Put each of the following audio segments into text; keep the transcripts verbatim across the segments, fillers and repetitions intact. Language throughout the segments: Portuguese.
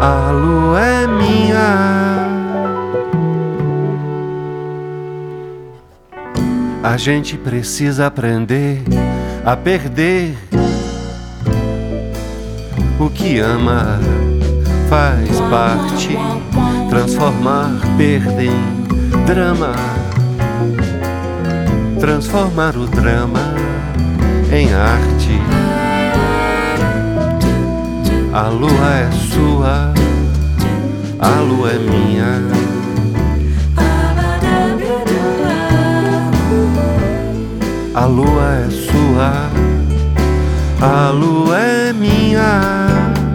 A lua é minha. A gente precisa aprender a perder o que ama. Faz parte transformar perda em drama, transformar o drama em arte. A lua é sua, a lua é minha. A lua é sua, a lua é minha.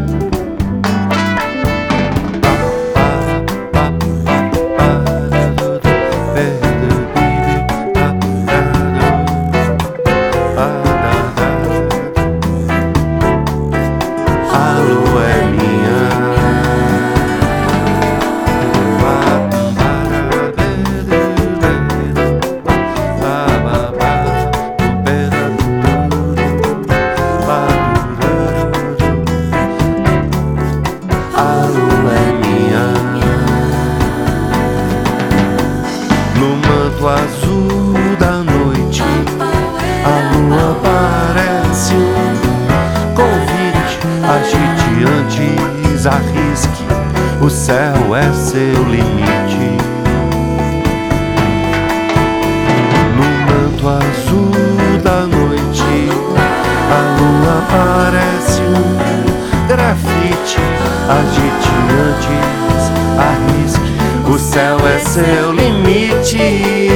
Azul da noite, a lua parece um convite. Agite antes, arrisque, o céu é seu limite. No manto azul da noite, a lua parece um grafite. Agite antes, arrisque, o céu é seu limite.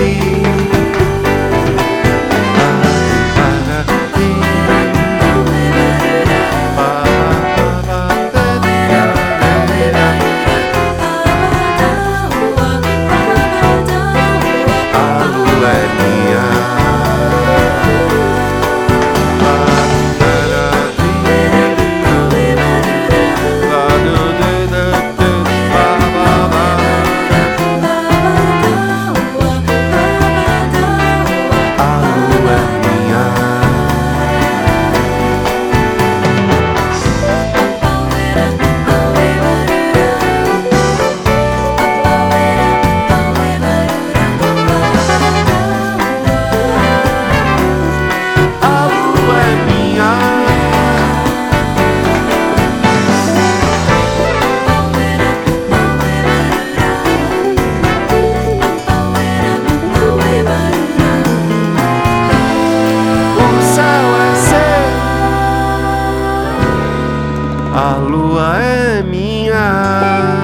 A lua é minha.